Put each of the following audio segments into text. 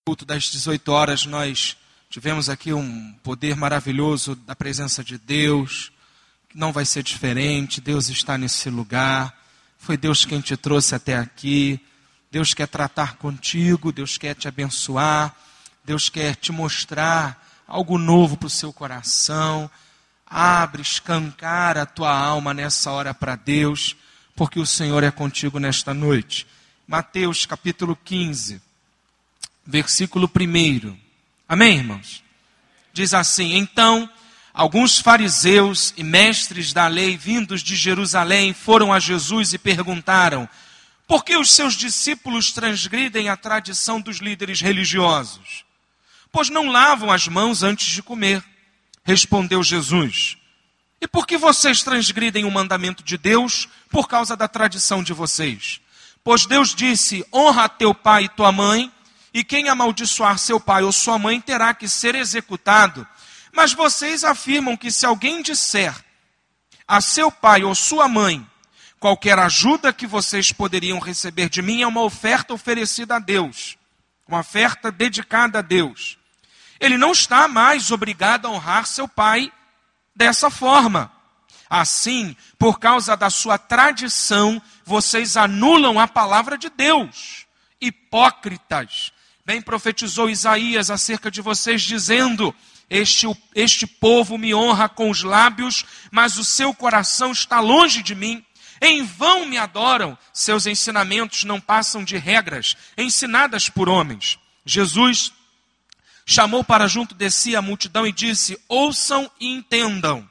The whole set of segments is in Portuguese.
Culto das 18 horas, nós tivemos aqui um poder maravilhoso da presença de Deus, que não vai ser diferente. Deus está nesse lugar, foi Deus quem te trouxe até aqui. Deus quer tratar contigo, Deus quer te abençoar, Deus quer te mostrar algo novo para o seu coração. Abre, escancara a tua alma nessa hora para Deus, porque o Senhor é contigo nesta noite. Mateus capítulo 15. Versículo 1. Amém, irmãos? Diz assim: Então, alguns fariseus e mestres da lei vindos de Jerusalém foram a Jesus e perguntaram: por que os seus discípulos transgridem a tradição dos líderes religiosos? Pois não lavam as mãos antes de comer. Respondeu Jesus: e por que vocês transgridem o mandamento de Deus por causa da tradição de vocês? Pois Deus disse: honra a teu pai e tua mãe, e quem amaldiçoar seu pai ou sua mãe terá que ser executado. Mas vocês afirmam que se alguém disser a seu pai ou sua mãe: qualquer ajuda que vocês poderiam receber de mim é uma oferta oferecida a Deus, uma oferta dedicada a Deus, ele não está mais obrigado a honrar seu pai dessa forma. Assim, por causa da sua tradição, vocês anulam a palavra de Deus. Hipócritas! Bem profetizou Isaías acerca de vocês, dizendo: este povo me honra com os lábios, mas o seu coração está longe de mim. Em vão me adoram, seus ensinamentos não passam de regras ensinadas por homens. Jesus chamou para junto de si a multidão e disse: ouçam e entendam.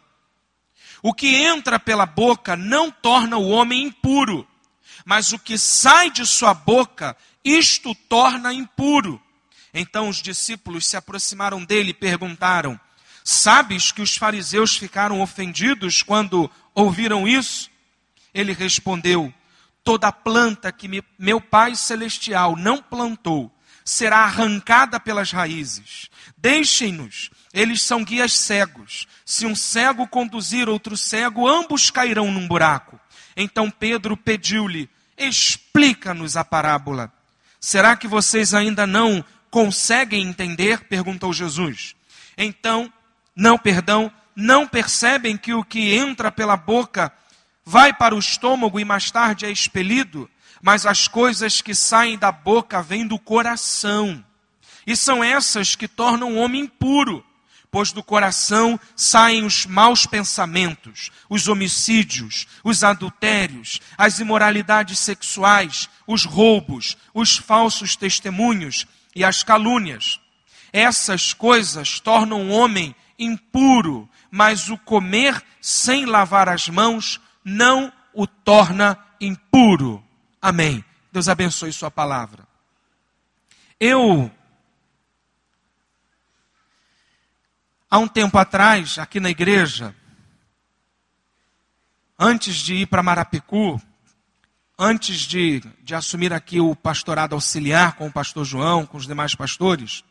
O que entra pela boca não torna o homem impuro, mas o que sai de sua boca, isto torna impuro. Então os discípulos se aproximaram dele e perguntaram: sabes que os fariseus ficaram ofendidos quando ouviram isso? Ele respondeu: toda planta que meu Pai Celestial não plantou será arrancada pelas raízes. Deixem-nos, eles são guias cegos. Se um cego conduzir outro cego, ambos cairão num buraco. Então Pedro pediu-lhe: explica-nos a parábola. Será que vocês ainda não conseguem entender? Perguntou Jesus. Então, não percebem que o que entra pela boca vai para o estômago e mais tarde é expelido? Mas as coisas que saem da boca vêm do coração. E são essas que tornam o homem impuro. Pois do coração saem os maus pensamentos, os homicídios, os adultérios, as imoralidades sexuais, os roubos, os falsos testemunhos e as calúnias. Essas coisas tornam o homem impuro, mas o comer sem lavar as mãos não o torna impuro. Amém. Deus abençoe sua palavra. Há um tempo atrás, aqui na igreja, antes de ir para Marapicu, antes de assumir aqui o pastorado auxiliar com o pastor João, com os demais pastores,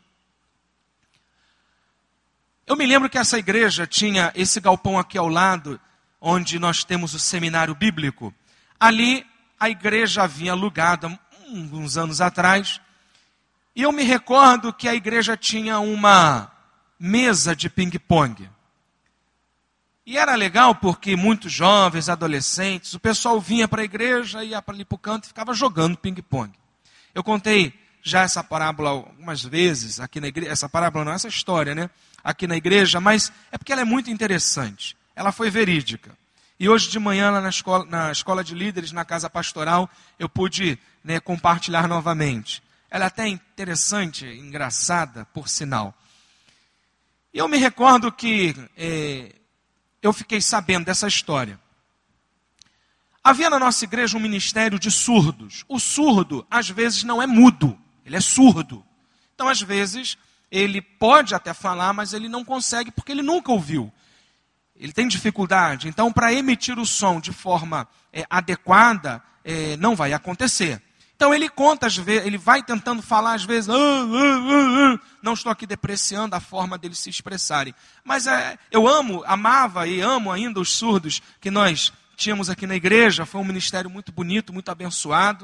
eu me lembro que essa igreja tinha esse galpão aqui ao lado, onde nós temos o seminário bíblico. Ali a igreja havia alugado uns anos atrás, e eu me recordo que a igreja tinha uma mesa de ping-pong. E era legal porque muitos jovens, adolescentes, o pessoal vinha para a igreja, ia para ali para o canto e ficava jogando ping-pong. Eu contei já essa parábola algumas vezes aqui na igreja, essa parábola não, essa história, né? Aqui na igreja, mas é porque ela é muito interessante. Ela foi verídica. E hoje de manhã, lá na escola de líderes, na casa pastoral, eu pude, compartilhar novamente. Ela é até interessante, engraçada, por sinal. E eu me recordo que eu fiquei sabendo dessa história. Havia na nossa igreja um ministério de surdos. O surdo, às vezes, não é mudo, ele é surdo. Então, às vezes, ele pode até falar, mas ele não consegue porque ele nunca ouviu. Ele tem dificuldade. Então, para emitir o som de forma adequada, não vai acontecer. Então ele conta, às vezes, ele vai tentando falar, às vezes, não estou aqui depreciando a forma deles se expressarem. Mas eu amava e amo ainda os surdos que nós tínhamos aqui na igreja. Foi um ministério muito bonito, muito abençoado.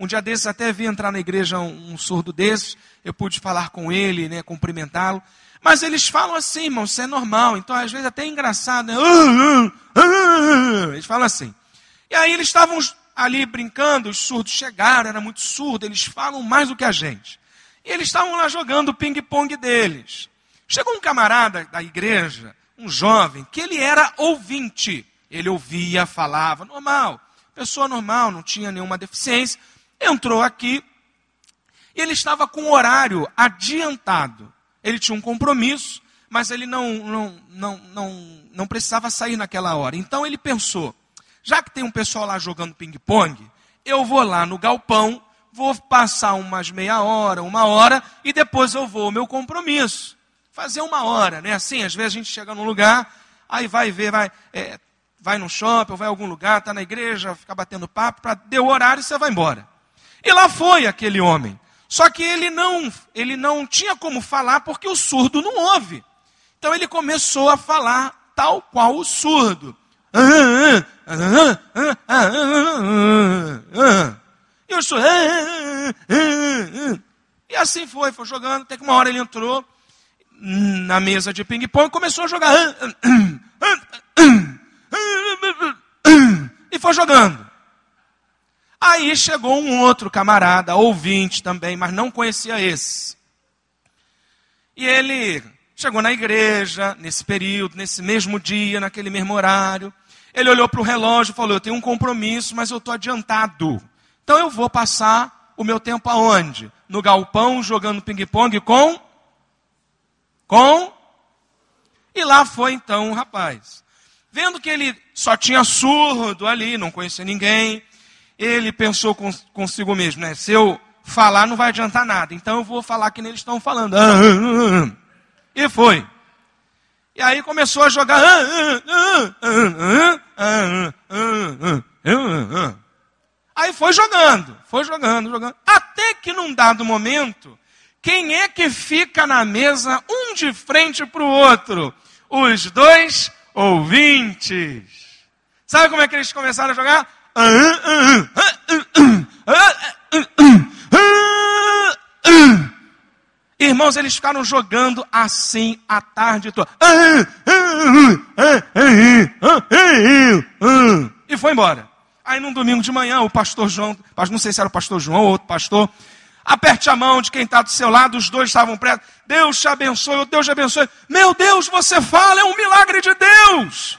Um dia desses até vi entrar na igreja um surdo desses, eu pude falar com ele, né, cumprimentá-lo. Mas eles falam assim, irmão, isso é normal. Então, às vezes, até é engraçado. Né? Eles falam assim. E aí eles estavam ali brincando, os surdos chegaram, era muito surdo, eles falam mais do que a gente. E eles estavam lá jogando o ping-pong deles. Chegou um camarada da igreja, um jovem, que ele era ouvinte. Ele ouvia, falava, normal. Pessoa normal, não tinha nenhuma deficiência. Entrou aqui e ele estava com o horário adiantado. Ele tinha um compromisso, mas ele não precisava sair naquela hora. Então ele pensou, já que tem um pessoal lá jogando ping-pong, eu vou lá no galpão, vou passar umas meia hora, 1 hora, e depois eu vou ao meu compromisso. Fazer 1 hora, né? Assim, às vezes a gente chega num lugar, aí vai ver, vai no shopping, ou vai a algum lugar, está na igreja, fica batendo papo, deu horário e você vai embora. E lá foi aquele homem. Só que ele não tinha como falar porque o surdo não ouve. Então ele começou a falar tal qual o surdo. E o surdo... E assim foi jogando, até que uma hora ele entrou na mesa de ping-pong e começou a jogar. E foi jogando. Aí chegou um outro camarada, ouvinte também, mas não conhecia esse. E ele chegou na igreja, nesse período, nesse mesmo dia, naquele mesmo horário. Ele olhou para o relógio e falou, eu tenho um compromisso, mas eu estou adiantado. Então eu vou passar o meu tempo aonde? No galpão, jogando ping-pong com... E lá foi então o rapaz. Vendo que ele só tinha surdo ali, não conhecia ninguém... Ele pensou consigo mesmo, né? Se eu falar, não vai adiantar nada. Então eu vou falar que nem eles estão falando. E foi. E aí começou a jogar. Aí foi jogando. Até que num dado momento, quem é que fica na mesa, um de frente para o outro? Os dois ouvintes. Sabe como é que eles começaram a jogar? Irmãos, eles ficaram jogando assim a tarde toda. E foi embora. Aí num domingo de manhã, o pastor João, não sei se era o pastor João ou outro pastor, aperte a mão de quem está do seu lado, os dois estavam presos. Deus te abençoe, Deus te abençoe. Meu Deus, você fala, é um milagre de Deus.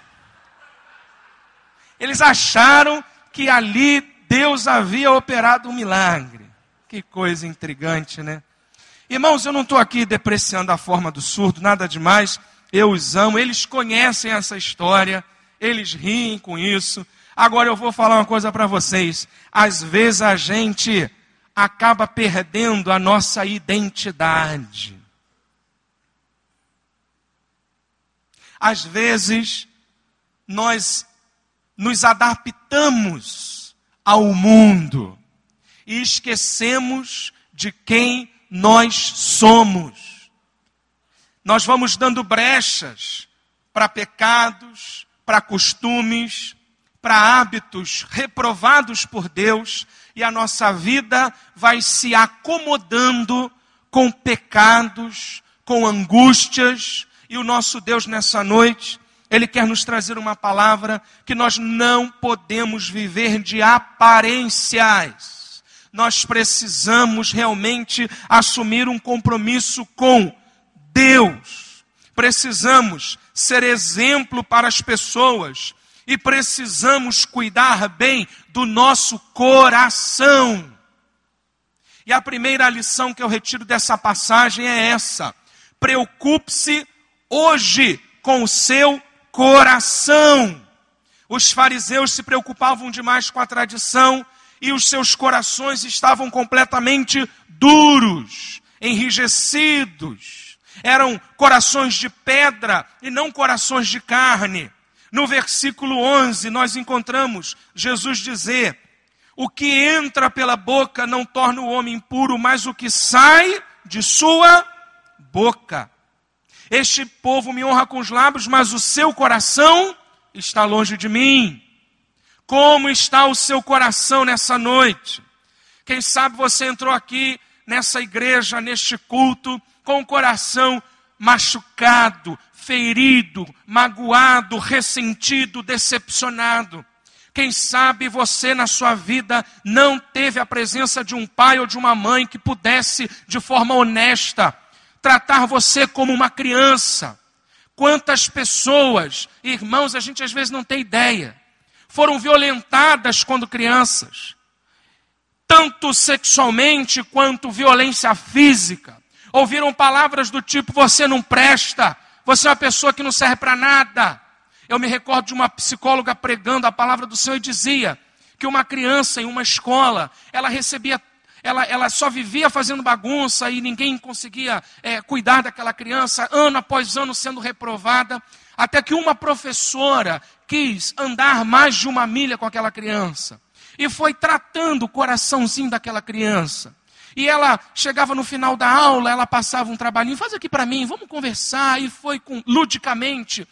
Eles acharam que ali Deus havia operado um milagre. Que coisa intrigante, né? Irmãos, eu não estou aqui depreciando a forma do surdo, nada demais. Eu os amo, eles conhecem essa história, eles riem com isso. Agora eu vou falar uma coisa para vocês. Às vezes a gente acaba perdendo a nossa identidade. Às vezes nós nos adaptamos ao mundo e esquecemos de quem nós somos. Nós vamos dando brechas para pecados, para costumes, para hábitos reprovados por Deus, e a nossa vida vai se acomodando com pecados, com angústias, e o nosso Deus nessa noite, Ele quer nos trazer uma palavra que nós não podemos viver de aparências. Nós precisamos realmente assumir um compromisso com Deus. Precisamos ser exemplo para as pessoas e precisamos cuidar bem do nosso coração. E a primeira lição que eu retiro dessa passagem é essa: preocupe-se hoje com o seu coração. Os fariseus se preocupavam demais com a tradição e os seus corações estavam completamente duros, enrijecidos. Eram corações de pedra e não corações de carne. No versículo 11 nós encontramos Jesus dizer: o que entra pela boca não torna o homem impuro, mas o que sai de sua boca. Este povo me honra com os lábios, mas o seu coração está longe de mim. Como está o seu coração nessa noite? Quem sabe você entrou aqui nessa igreja, neste culto, com o coração machucado, ferido, magoado, ressentido, decepcionado. Quem sabe você na sua vida não teve a presença de um pai ou de uma mãe que pudesse, de forma honesta, tratar você como uma criança. Quantas pessoas, irmãos, a gente às vezes não tem ideia, foram violentadas quando crianças, tanto sexualmente quanto violência física. Ouviram palavras do tipo, você não presta, você é uma pessoa que não serve para nada. Eu me recordo de uma psicóloga pregando a palavra do Senhor e dizia que uma criança em uma escola, ela só vivia fazendo bagunça e ninguém conseguia cuidar daquela criança, ano após ano sendo reprovada, até que uma professora quis andar mais de 1 milha com aquela criança e foi tratando o coraçãozinho daquela criança. E ela chegava no final da aula, ela passava um trabalhinho, faz aqui para mim, vamos conversar, e foi ludicamente,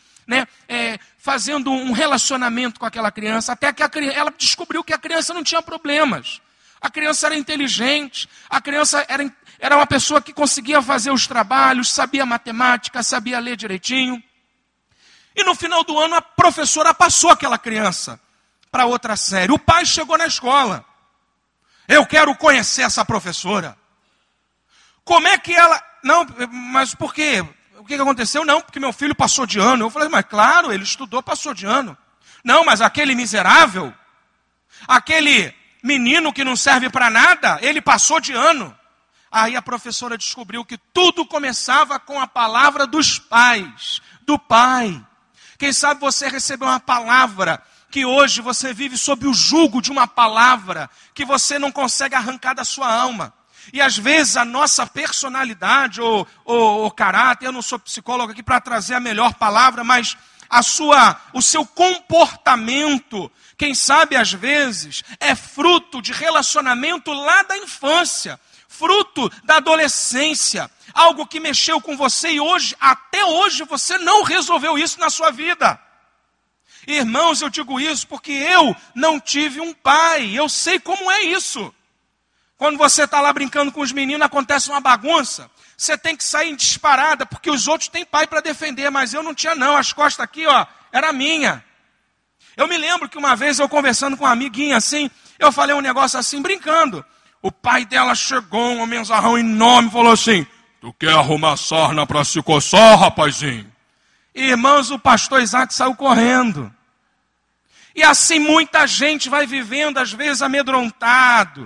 fazendo um relacionamento com aquela criança, até que ela descobriu que a criança não tinha problemas. A criança era inteligente, a criança era uma pessoa que conseguia fazer os trabalhos, sabia matemática, sabia ler direitinho. E no final do ano a professora passou aquela criança para outra série. O pai chegou na escola. Eu quero conhecer essa professora. Como é que ela... Não, mas por quê? O que aconteceu? Não, porque meu filho passou de ano. Eu falei, mas claro, ele estudou, passou de ano. Não, mas aquele miserável, aquele menino que não serve para nada, ele passou de ano. Aí a professora descobriu que tudo começava com a palavra dos pais, do pai. Quem sabe você recebeu uma palavra que hoje você vive sob o jugo de uma palavra que você não consegue arrancar da sua alma. E às vezes a nossa personalidade ou caráter, eu não sou psicólogo aqui para trazer a melhor palavra, mas o seu comportamento, quem sabe às vezes, é fruto de relacionamento lá da infância, fruto da adolescência, algo que mexeu com você e hoje, até hoje, você não resolveu isso na sua vida. Irmãos, eu digo isso porque eu não tive um pai, eu sei como é isso. Quando você está lá brincando com os meninos, acontece uma bagunça, você tem que sair em disparada, porque os outros têm pai para defender, mas eu não tinha não, as costas aqui, era minha. Eu me lembro que uma vez eu conversando com uma amiguinha assim, eu falei um negócio assim, brincando. O pai dela chegou, um homenzarrão enorme, falou assim, tu quer arrumar sarna para se coçar, rapazinho? Irmãos, o pastor Isaac saiu correndo. E assim muita gente vai vivendo, às vezes amedrontado.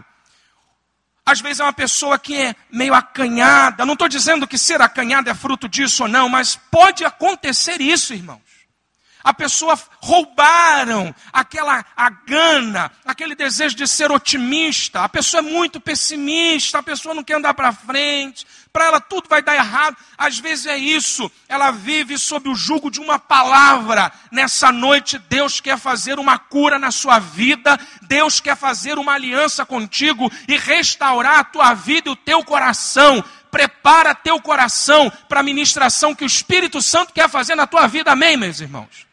Às vezes é uma pessoa que é meio acanhada. Não estou dizendo que ser acanhada é fruto disso ou não, mas pode acontecer isso, irmãos. A pessoa roubaram a gana, aquele desejo de ser otimista. A pessoa é muito pessimista, a pessoa não quer andar para frente. Para ela tudo vai dar errado. Às vezes é isso. Ela vive sob o jugo de uma palavra. Nessa noite Deus quer fazer uma cura na sua vida. Deus quer fazer uma aliança contigo e restaurar a tua vida e o teu coração. Prepara teu coração para a ministração que o Espírito Santo quer fazer na tua vida. Amém, meus irmãos?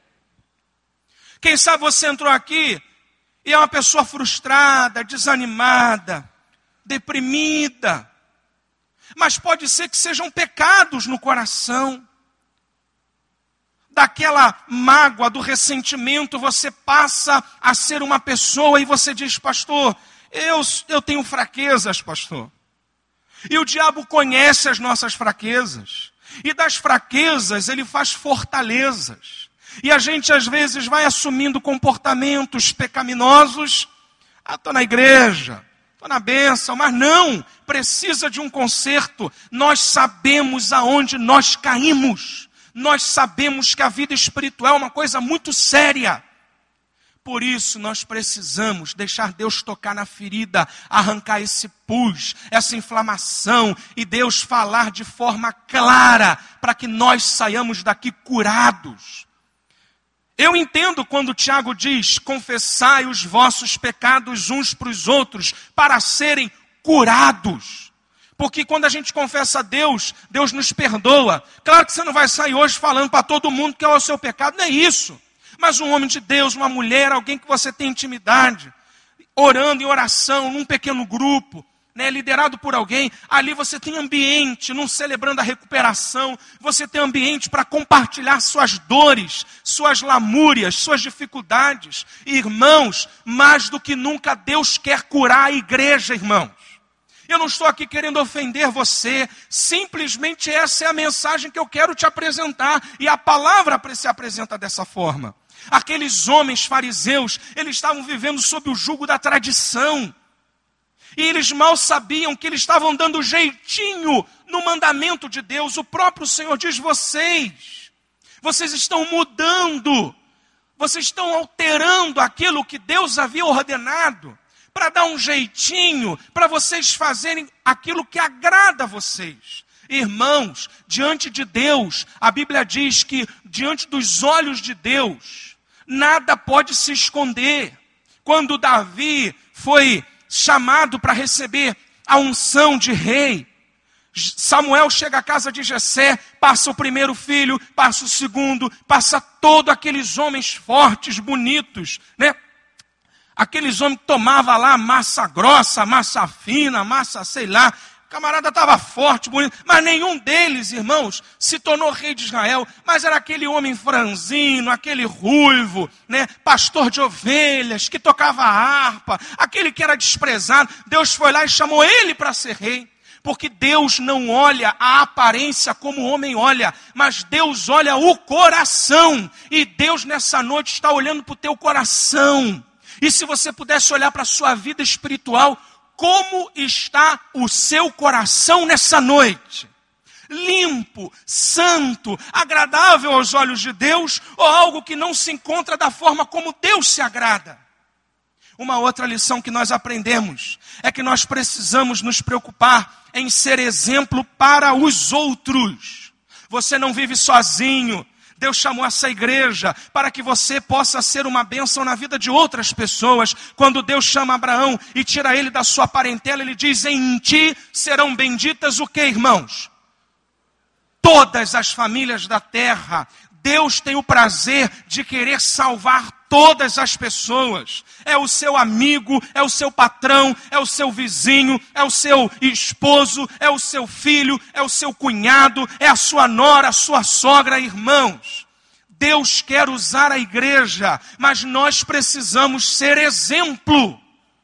Quem sabe você entrou aqui e é uma pessoa frustrada, desanimada, deprimida. Mas pode ser que sejam pecados no coração. Daquela mágoa, do ressentimento, você passa a ser uma pessoa e você diz, pastor, eu tenho fraquezas, pastor. E o diabo conhece as nossas fraquezas. E das fraquezas ele faz fortalezas. E a gente às vezes vai assumindo comportamentos pecaminosos. Estou na igreja, estou na bênção, mas não, precisa de um conserto. Nós sabemos aonde nós caímos. Nós sabemos que a vida espiritual é uma coisa muito séria. Por isso nós precisamos deixar Deus tocar na ferida, arrancar esse pus, essa inflamação, e Deus falar de forma clara, para que nós saiamos daqui curados. Eu entendo quando Tiago diz, confessai os vossos pecados uns para os outros, para serem curados. Porque quando a gente confessa a Deus, Deus nos perdoa. Claro que você não vai sair hoje falando para todo mundo que é o seu pecado, não é isso. Mas um homem de Deus, uma mulher, alguém que você tem intimidade, orando em oração, num pequeno grupo, né, liderado por alguém, ali você tem ambiente, num celebrando a recuperação, você tem ambiente para compartilhar suas dores, suas lamúrias, suas dificuldades. Irmãos, mais do que nunca Deus quer curar a igreja, irmãos. Eu não estou aqui querendo ofender você, simplesmente essa é a mensagem que eu quero te apresentar, e a palavra se apresenta dessa forma. Aqueles homens fariseus, eles estavam vivendo sob o jugo da tradição, e eles mal sabiam que eles estavam dando jeitinho no mandamento de Deus. O próprio Senhor diz, vocês estão mudando, vocês estão alterando aquilo que Deus havia ordenado, para dar um jeitinho, para vocês fazerem aquilo que agrada a vocês. Irmãos, diante de Deus, a Bíblia diz que diante dos olhos de Deus, nada pode se esconder. Quando Davi foi chamado para receber a unção de rei, Samuel chega à casa de Jessé, passa o primeiro filho, passa o segundo, passa todos aqueles homens fortes, bonitos, né? Aqueles homens que tomavam lá massa grossa, massa fina, massa sei lá. O camarada estava forte, bonito, mas nenhum deles, irmãos, se tornou rei de Israel. Mas era aquele homem franzino, aquele ruivo, né, pastor de ovelhas, que tocava harpa, aquele que era desprezado. Deus foi lá e chamou ele para ser rei. Porque Deus não olha a aparência como o homem olha, mas Deus olha o coração. E Deus nessa noite está olhando para o teu coração. E se você pudesse olhar para a sua vida espiritual, como está o seu coração nessa noite? Limpo, santo, agradável aos olhos de Deus, ou algo que não se encontra da forma como Deus se agrada? Uma outra lição que nós aprendemos é que nós precisamos nos preocupar em ser exemplo para os outros. Você não vive sozinho. Deus chamou essa igreja para que você possa ser uma bênção na vida de outras pessoas. Quando Deus chama Abraão e tira ele da sua parentela, ele diz, em ti serão benditas o que, irmãos? Todas as famílias da terra. Deus tem o prazer de querer salvar todas as pessoas. É o seu amigo, é o seu patrão, é o seu vizinho, é o seu esposo, é o seu filho, é o seu cunhado, é a sua nora, a sua sogra, irmãos. Deus quer usar a igreja, mas nós precisamos ser exemplo.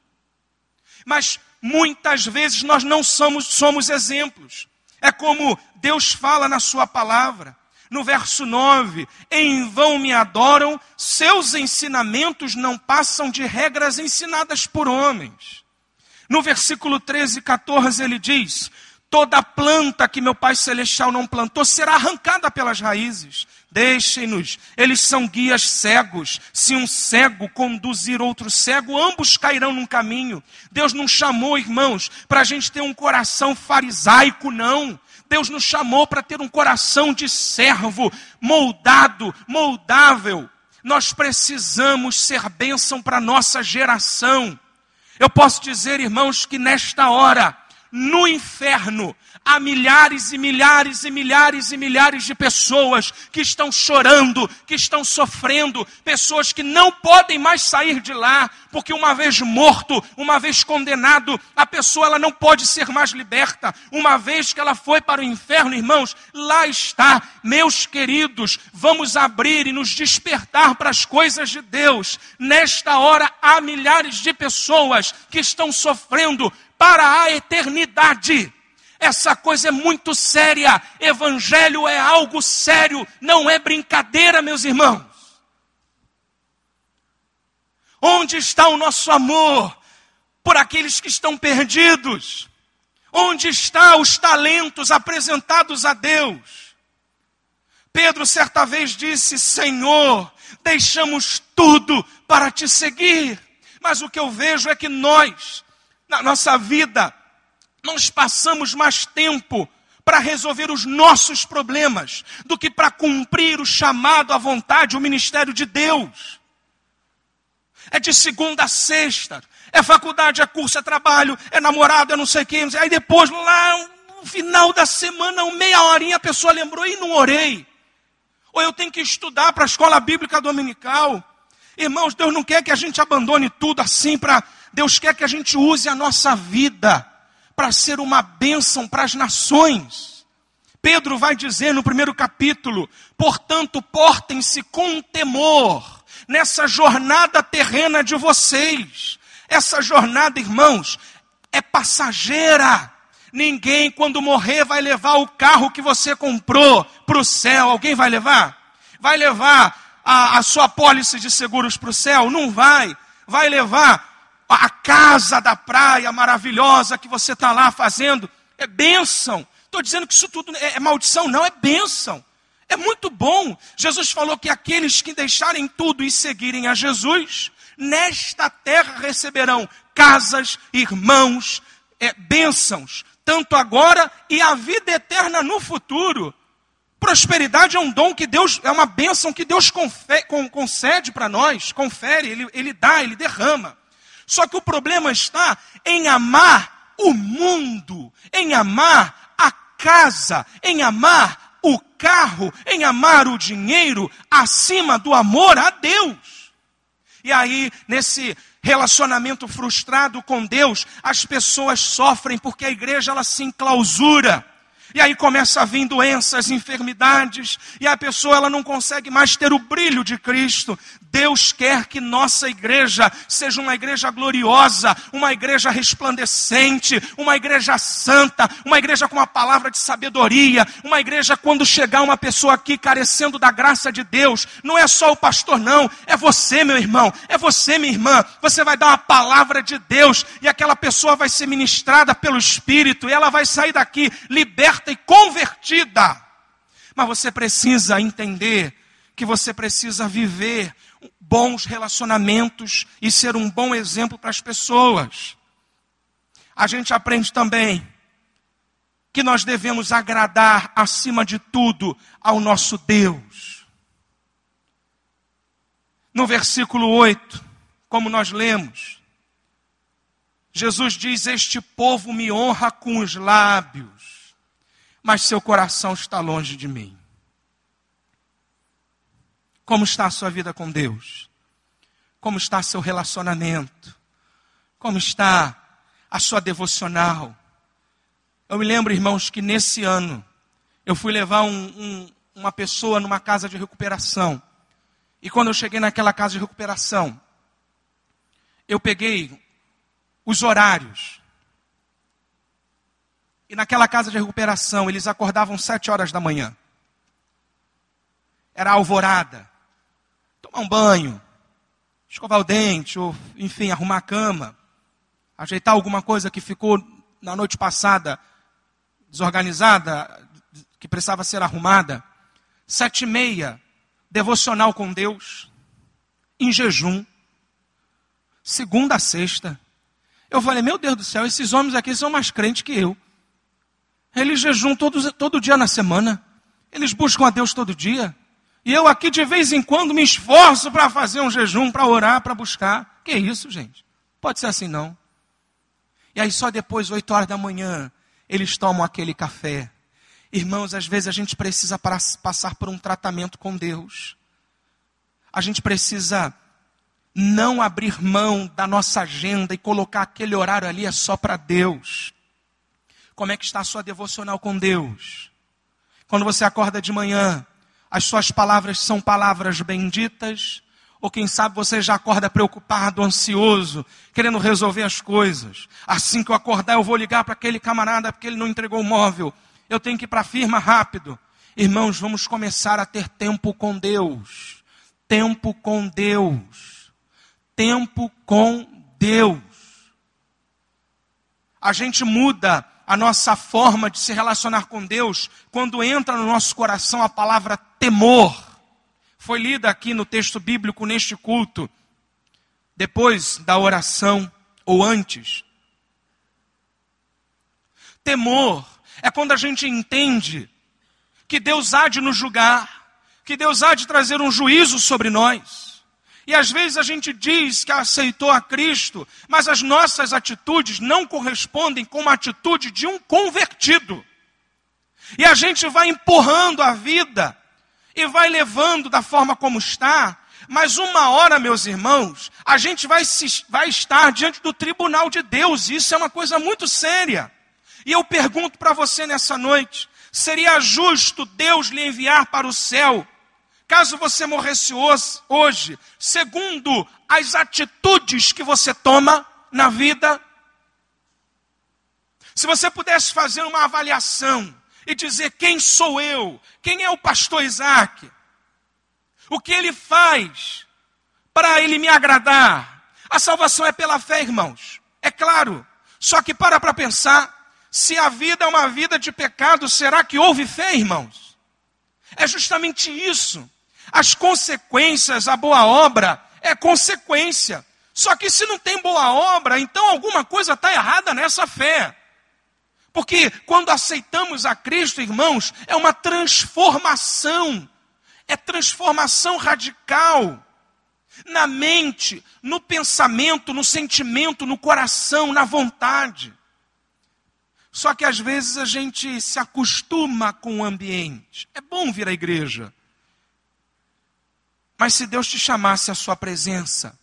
Mas muitas vezes nós não somos exemplos. É como Deus fala na sua palavra. No verso 9, em vão me adoram, seus ensinamentos não passam de regras ensinadas por homens. No versículo 13 e 14 ele diz, toda planta que meu Pai Celestial não plantou será arrancada pelas raízes. Deixem-nos, eles são guias cegos. Se um cego conduzir outro cego, ambos cairão num caminho. Deus não chamou, irmãos, para a gente ter um coração farisaico, não. Deus nos chamou para ter um coração de servo, moldado, moldável. Nós precisamos ser bênção para a nossa geração. Eu posso dizer, irmãos, que nesta hora, no inferno, há milhares e milhares e milhares e milhares de pessoas que estão chorando, que estão sofrendo, pessoas que não podem mais sair de lá, porque uma vez morto, uma vez condenado, a pessoa ela não pode ser mais liberta. Uma vez que ela foi para o inferno, irmãos, lá está. Meus queridos, vamos abrir e nos despertar para as coisas de Deus. Nesta hora há milhares de pessoas que estão sofrendo para a eternidade. Essa coisa é muito séria. Evangelho é algo sério, não é brincadeira, meus irmãos. Onde está o nosso amor por aqueles que estão perdidos? Onde estão os talentos apresentados a Deus? Pedro certa vez disse, Senhor, deixamos tudo para te seguir. Mas o que eu vejo é que nós, na nossa vida, nós passamos mais tempo para resolver os nossos problemas do que para cumprir o chamado, a vontade, o ministério de Deus. É de segunda a sexta, é faculdade, é curso, é trabalho, é namorado, é não sei o quê. Aí depois, lá no final da semana, meia horinha, a pessoa lembrou e não orei. Ou eu tenho que estudar para a escola bíblica dominical. Irmãos, Deus não quer que a gente abandone tudo assim para Deus quer que a gente use a nossa vida para ser uma bênção para as nações. Pedro vai dizer no primeiro capítulo: portanto, portem-se com temor nessa jornada terrena de vocês. Essa jornada, irmãos, é passageira. Ninguém, quando morrer, vai levar o carro que você comprou para o céu. Alguém vai levar? Vai levar a sua apólice de seguros para o céu? Não vai. Vai levar a casa da praia maravilhosa que você está lá fazendo? É bênção. Estou dizendo que isso tudo é maldição? Não, é bênção. É muito bom. Jesus falou que aqueles que deixarem tudo e seguirem a Jesus, nesta terra receberão casas, irmãos, bênçãos, tanto agora e a vida eterna no futuro. Prosperidade é um dom que Deus, é uma bênção que Deus concede para nós, confere, Ele dá, Ele derrama. Só que o problema está em amar o mundo, em amar a casa, em amar o carro, em amar o dinheiro, acima do amor a Deus. E aí, nesse relacionamento frustrado com Deus, as pessoas sofrem porque a igreja ela se enclausura. E aí começa a vir doenças, enfermidades, e a pessoa ela não consegue mais ter o brilho de Cristo. Deus quer que nossa igreja seja uma igreja gloriosa, uma igreja resplandecente, uma igreja santa, uma igreja com uma palavra de sabedoria, uma igreja quando chegar uma pessoa aqui carecendo da graça de Deus, não é só o pastor não, é você meu irmão, é você minha irmã, você vai dar uma palavra de Deus, e aquela pessoa vai ser ministrada pelo Espírito, e ela vai sair daqui liberta e convertida. Mas você precisa entender que você precisa viver bons relacionamentos e ser um bom exemplo para as pessoas. A gente aprende também que nós devemos agradar acima de tudo ao nosso Deus. No versículo 8, como nós lemos, Jesus diz: este povo me honra com os lábios, mas seu coração está longe de mim. Como está a sua vida com Deus? Como está seu relacionamento? Como está a sua devocional? Eu me lembro, irmãos, que nesse ano eu fui levar uma pessoa numa casa de recuperação. E quando eu cheguei naquela casa de recuperação, eu peguei os horários. E naquela casa de recuperação, eles acordavam 7 horas da manhã. Era alvorada. Tomar um banho, escovar o dente, ou enfim, arrumar a cama, ajeitar alguma coisa que ficou na noite passada desorganizada, que precisava ser arrumada. 7h30, devocional com Deus, em jejum, segunda a sexta. Eu falei, meu Deus do céu, esses homens aqui são mais crentes que eu. Eles jejuam todo dia na semana. Eles buscam a Deus todo dia. E eu aqui de vez em quando me esforço para fazer um jejum, para orar, para buscar. Que isso, gente? Pode ser assim não. E aí só depois, 8 horas da manhã, eles tomam aquele café. Irmãos, às vezes a gente precisa passar por um tratamento com Deus. A gente precisa não abrir mão da nossa agenda e colocar aquele horário ali é só para Deus. Como é que está a sua devocional com Deus? Quando você acorda de manhã, as suas palavras são palavras benditas? Ou quem sabe você já acorda preocupado, ansioso, querendo resolver as coisas? Assim que eu acordar, eu vou ligar para aquele camarada porque ele não entregou o móvel. Eu tenho que ir para a firma rápido. Irmãos, vamos começar a ter tempo com Deus. Tempo com Deus. Tempo com Deus. A gente muda a nossa forma de se relacionar com Deus quando entra no nosso coração a palavra temor. Foi lida aqui no texto bíblico neste culto, depois da oração ou antes. Temor é quando a gente entende que Deus há de nos julgar, que Deus há de trazer um juízo sobre nós. E às vezes a gente diz que aceitou a Cristo, mas as nossas atitudes não correspondem com uma atitude de um convertido. E a gente vai empurrando a vida e vai levando da forma como está, Mas uma hora, meus irmãos, a gente vai estar diante do tribunal de Deus. Isso é uma coisa muito séria. E eu pergunto para você nessa noite, seria justo Deus lhe enviar para o céu, caso você morresse hoje, segundo as atitudes que você toma na vida? Se você pudesse fazer uma avaliação e dizer quem sou eu, quem é o pastor Isaac, o que ele faz para ele me agradar? A salvação é pela fé, irmãos, é claro. Só que para pensar, se a vida é uma vida de pecado, será que houve fé, irmãos? É justamente isso. As consequências, a boa obra é consequência. Só que se não tem boa obra, então alguma coisa está errada nessa fé. Porque quando aceitamos a Cristo, irmãos, é uma transformação. É transformação radical. Na mente, no pensamento, no sentimento, no coração, na vontade. Só que às vezes a gente se acostuma com o ambiente. É bom vir à igreja. Mas se Deus te chamasse à sua presença,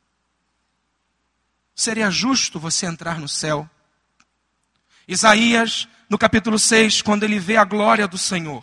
seria justo você entrar no céu? Isaías, no capítulo 6, quando ele vê a glória do Senhor,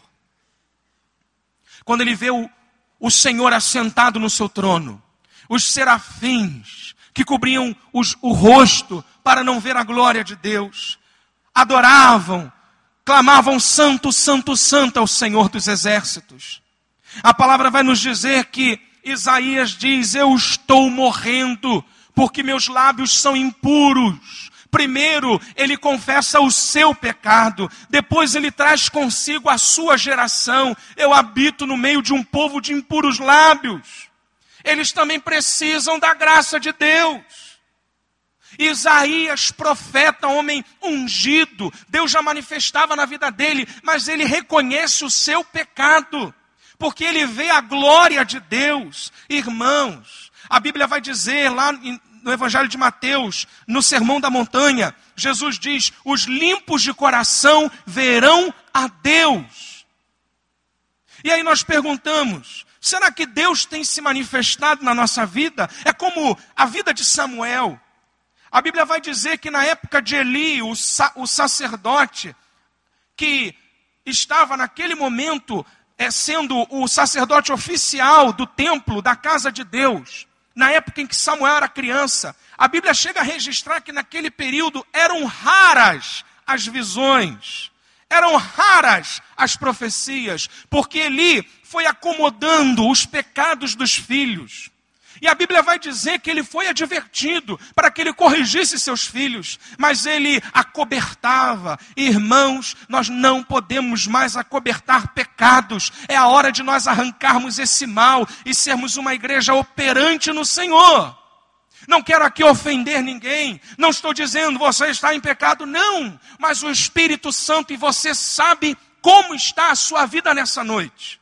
quando ele vê o Senhor assentado no seu trono, os serafins que cobriam o rosto para não ver a glória de Deus, adoravam, clamavam santo, santo, santo ao Senhor dos exércitos. A palavra vai nos dizer que Isaías diz, eu estou morrendo, porque meus lábios são impuros. Primeiro, ele confessa o seu pecado. Depois, ele traz consigo a sua geração. Eu habito no meio de um povo de impuros lábios. Eles também precisam da graça de Deus. Isaías, profeta, homem ungido. Deus já manifestava na vida dele, mas ele reconhece o seu pecado. Porque ele vê a glória de Deus. Irmãos, a Bíblia vai dizer lá no Evangelho de Mateus, no Sermão da Montanha, Jesus diz, os limpos de coração verão a Deus. E aí nós perguntamos, será que Deus tem se manifestado na nossa vida? É como a vida de Samuel. A Bíblia vai dizer que na época de Eli, o sacerdote, que estava naquele momento sendo o sacerdote oficial do templo, da casa de Deus, na época em que Samuel era criança, a Bíblia chega a registrar que naquele período eram raras as visões, eram raras as profecias, porque Eli foi acomodando os pecados dos filhos. E a Bíblia vai dizer que ele foi advertido para que ele corrigisse seus filhos, mas ele acobertava. Irmãos, nós não podemos mais acobertar pecados. É a hora de nós arrancarmos esse mal e sermos uma igreja operante no Senhor. Não quero aqui ofender ninguém, não estou dizendo você está em pecado, não. Mas o Espírito Santo e você sabe como está a sua vida nessa noite.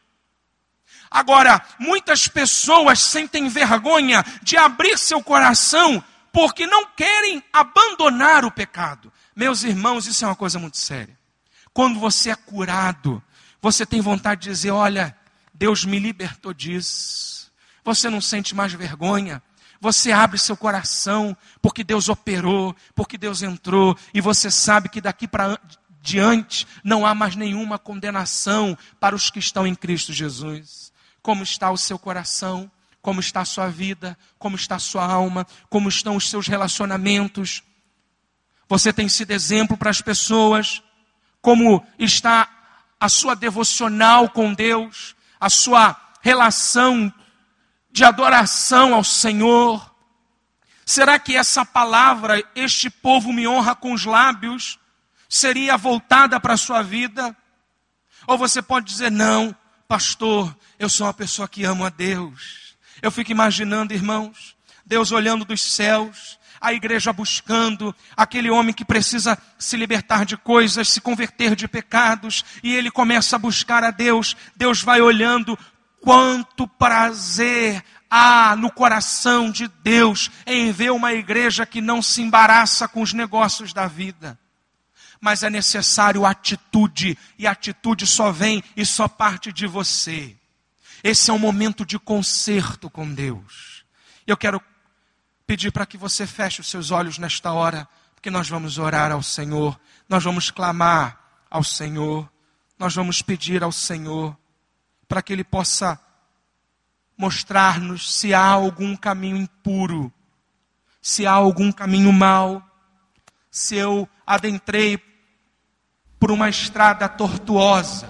Agora, muitas pessoas sentem vergonha de abrir seu coração porque não querem abandonar o pecado. Meus irmãos, isso é uma coisa muito séria. Quando você é curado, você tem vontade de dizer, olha, Deus me libertou disso. Você não sente mais vergonha. Você abre seu coração porque Deus operou, porque Deus entrou. E você sabe que daqui para diante não há mais nenhuma condenação para os que estão em Cristo Jesus. Como está o seu coração, como está a sua vida, como está a sua alma, como estão os seus relacionamentos. Você tem sido exemplo para as pessoas, como está a sua devocional com Deus, a sua relação de adoração ao Senhor. Será que essa palavra, este povo me honra com os lábios, seria voltada para a sua vida? Ou você pode dizer, não, pastor, eu sou uma pessoa que amo a Deus. Eu fico imaginando, irmãos, Deus olhando dos céus, a igreja buscando aquele homem que precisa se libertar de coisas, se converter de pecados, e ele começa a buscar a Deus. Deus vai olhando, quanto prazer há no coração de Deus em ver uma igreja que não se embaraça com os negócios da vida. Mas é necessário atitude, e a atitude só vem e só parte de você. Esse é um momento de conserto com Deus. Eu quero pedir para que você feche os seus olhos nesta hora, porque nós vamos orar ao Senhor, nós vamos clamar ao Senhor, nós vamos pedir ao Senhor para que Ele possa mostrar-nos se há algum caminho impuro, se há algum caminho mau, se eu adentrei por uma estrada tortuosa.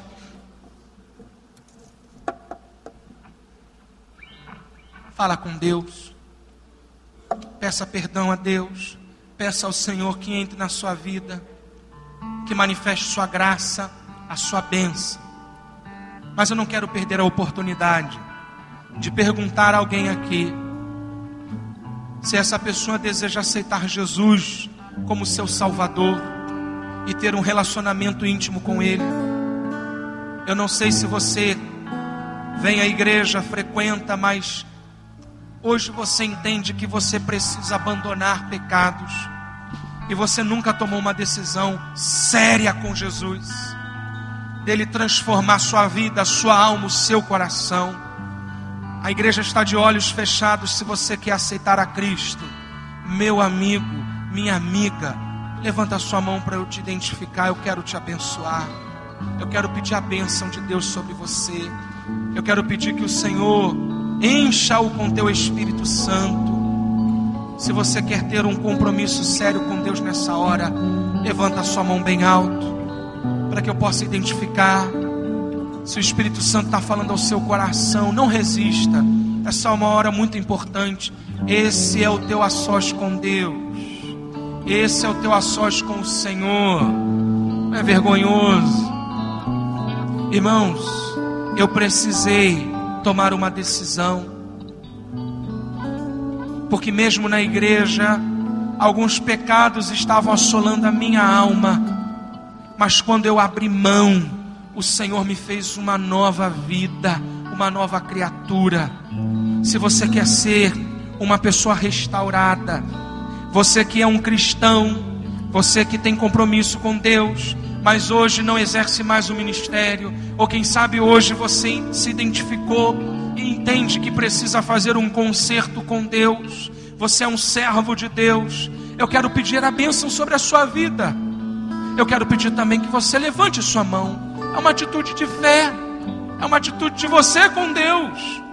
Fala com Deus, peça perdão a Deus, peça ao Senhor que entre na sua vida, que manifeste sua graça, a sua bênção. Mas eu não quero perder a oportunidade de perguntar a alguém aqui se essa pessoa deseja aceitar Jesus como seu Salvador e ter um relacionamento íntimo com Ele. Eu não sei se você vem à igreja, frequenta, mas hoje você entende que você precisa abandonar pecados e você nunca tomou uma decisão séria com Jesus, dele transformar sua vida, sua alma, o seu coração. A igreja está de olhos fechados. Se você quer aceitar a Cristo, meu amigo, minha amiga, levanta a sua mão para eu te identificar. Eu quero te abençoar. Eu quero pedir a bênção de Deus sobre você. Eu quero pedir que o Senhor encha-o com teu Espírito Santo. Se você quer ter um compromisso sério com Deus nessa hora, levanta a sua mão bem alto, para que eu possa identificar. Se o Espírito Santo está falando ao seu coração, não resista. Essa é uma hora muito importante. Esse é o teu a sós com Deus. Esse é o teu a sós com o Senhor. Não é vergonhoso? Irmãos, eu precisei tomar uma decisão, porque mesmo na igreja alguns pecados estavam assolando a minha alma, mas quando eu abri mão, o Senhor me fez uma nova vida, uma nova criatura. Se você quer ser uma pessoa restaurada, você que é um cristão, você que tem compromisso com Deus, mas hoje não exerce mais o ministério, ou quem sabe hoje você se identificou e entende que precisa fazer um conserto com Deus, você é um servo de Deus, eu quero pedir a bênção sobre a sua vida. Eu quero pedir também que você levante sua mão. É uma atitude de fé, é uma atitude de você com Deus.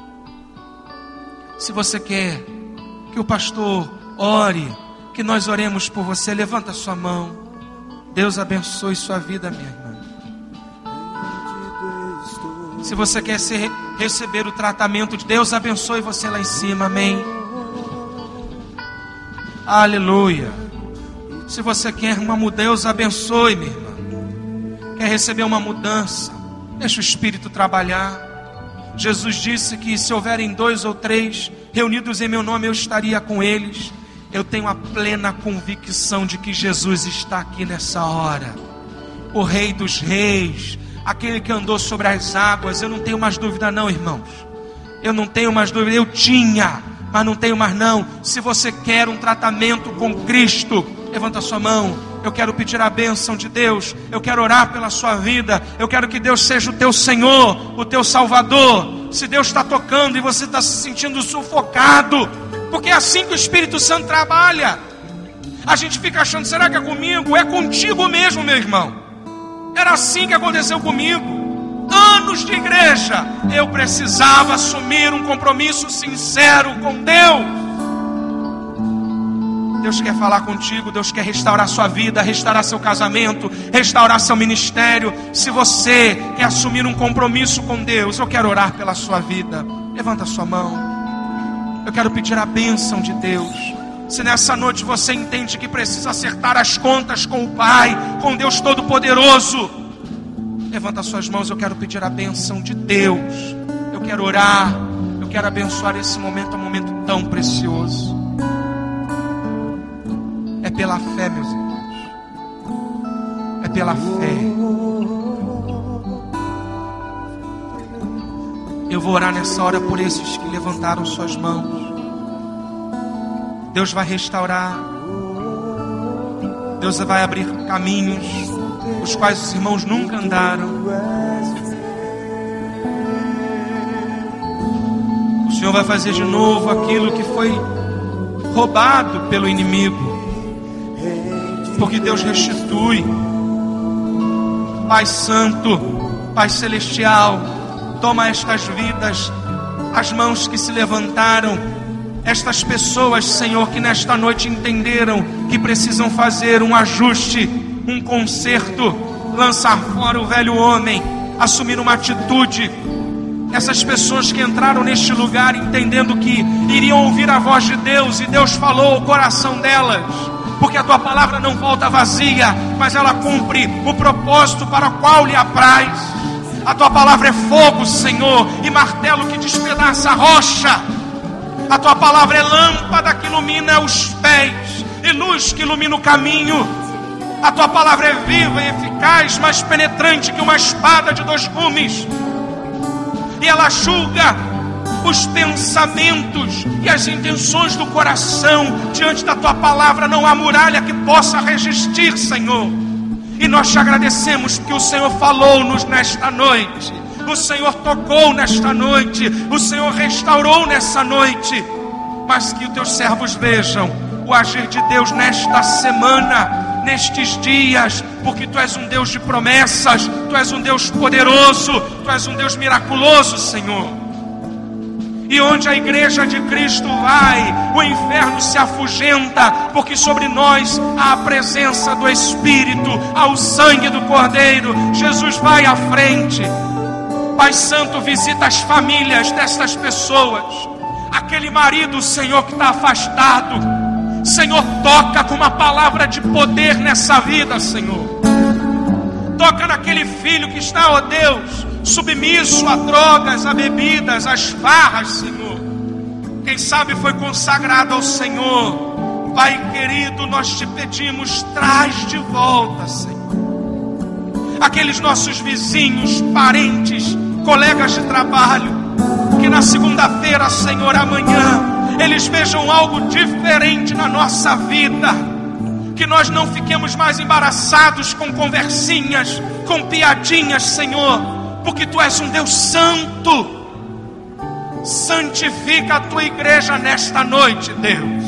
Se você quer que o pastor ore, que nós oremos por você, levanta sua mão. Deus abençoe sua vida, minha irmã. Se você quer receber o tratamento de Deus, abençoe você lá em cima, amém. Aleluia. Se você quer uma mudança, Deus abençoe, minha irmã. Quer receber uma mudança, deixa o Espírito trabalhar. Jesus disse que se houverem 2 ou 3 reunidos em meu nome, eu estaria com eles. Eu tenho a plena convicção de que Jesus está aqui nessa hora. O Rei dos Reis, aquele que andou sobre as águas. Eu não tenho mais dúvida não, irmãos. Eu não tenho mais dúvida. Eu tinha, mas não tenho mais não. Se você quer um tratamento com Cristo, levanta a sua mão. Eu quero pedir a bênção de Deus. Eu quero orar pela sua vida. Eu quero que Deus seja o teu Senhor, o teu Salvador. Se Deus está tocando e você está se sentindo sufocado, porque é assim que o Espírito Santo trabalha. A gente fica achando, será que é comigo? É contigo mesmo, meu irmão. Era assim que aconteceu comigo. Anos de igreja, eu precisava assumir um compromisso sincero com Deus. Deus quer falar contigo, Deus quer restaurar sua vida, restaurar seu casamento, restaurar seu ministério. Se você quer assumir um compromisso com Deus, eu quero orar pela sua vida. Levanta a sua mão. Eu quero pedir a bênção de Deus. Se nessa noite você entende que precisa acertar as contas com o Pai, com Deus Todo-Poderoso, levanta as suas mãos. Eu quero pedir a bênção de Deus. Eu quero orar, eu quero abençoar esse momento, um momento tão precioso. É pela fé, meus irmãos. É pela fé. Eu vou orar nessa hora por esses que levantaram suas mãos. Deus vai restaurar. Deus vai abrir caminhos os quais os irmãos nunca andaram. Senhor vai fazer de novo aquilo que foi roubado pelo inimigo, porque Deus restitui. Pai Santo, Pai Celestial, toma estas vidas, as mãos que se levantaram, estas pessoas, Senhor, que nesta noite entenderam que precisam fazer um ajuste, um conserto, lançar fora o velho homem, assumir uma atitude. Essas pessoas que entraram neste lugar entendendo que iriam ouvir a voz de Deus, e Deus falou ao coração delas, porque a tua palavra não volta vazia, mas ela cumpre o propósito para o qual lhe apraz. A tua palavra é fogo, Senhor, e martelo que despedaça a rocha. A tua palavra é lâmpada que ilumina os pés e luz que ilumina o caminho. A tua palavra é viva e eficaz, mais penetrante que uma espada de 2 gumes. E ela julga os pensamentos e as intenções do coração. Diante da tua palavra não há muralha que possa resistir, Senhor. E nós te agradecemos porque o Senhor falou-nos nesta noite, o Senhor tocou nesta noite, o Senhor restaurou nessa noite. Mas que os teus servos vejam o agir de Deus nesta semana, nestes dias, porque tu és um Deus de promessas, tu és um Deus poderoso, tu és um Deus miraculoso, Senhor. E onde a igreja de Cristo vai, o inferno se afugenta, porque sobre nós há a presença do Espírito, há o sangue do Cordeiro. Jesus vai à frente. Pai Santo, visita as famílias destas pessoas. Aquele marido, Senhor, que está afastado, Senhor, toca com uma palavra de poder nessa vida, Senhor. Toca naquele filho que está, ó Deus, submisso a drogas, a bebidas, às farras, Senhor. Quem sabe foi consagrado ao Senhor. Pai querido, nós te pedimos, traz de volta, Senhor, aqueles nossos vizinhos, parentes, colegas de trabalho, que na segunda-feira, Senhor, amanhã, eles vejam algo diferente na nossa vida. Que nós não fiquemos mais embaraçados com conversinhas, com piadinhas, Senhor, porque tu és um Deus santo. Santifica a tua igreja nesta noite, Deus,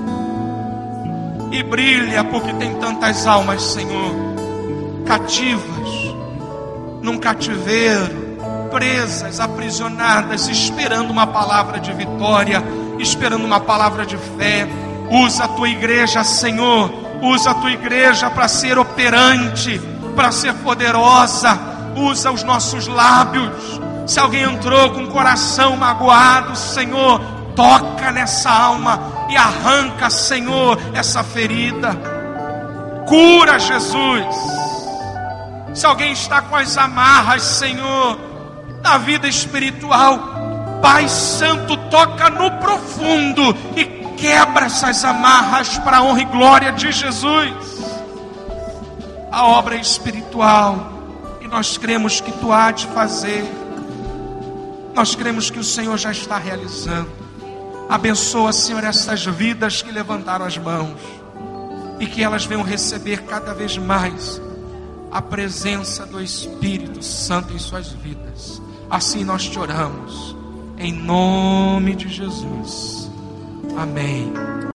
e brilha, porque tem tantas almas, Senhor, cativas, num cativeiro, presas, aprisionadas, esperando uma palavra de vitória, esperando uma palavra de fé. Usa a tua igreja, Senhor, usa a tua igreja para ser operante, para ser poderosa. Usa os nossos lábios. Se alguém entrou com o coração magoado, Senhor, toca nessa alma e arranca, Senhor, essa ferida. Cura, Jesus. Se alguém está com as amarras, Senhor, na vida espiritual, Pai Santo, toca no profundo e quebra essas amarras para a honra e glória de Jesus. A obra é espiritual e nós cremos que tu há de fazer. Nós cremos que o Senhor já está realizando. Abençoa, Senhor, essas vidas que levantaram as mãos e que elas venham receber cada vez mais a presença do Espírito Santo em suas vidas. Assim nós te oramos, em nome de Jesus. Amém.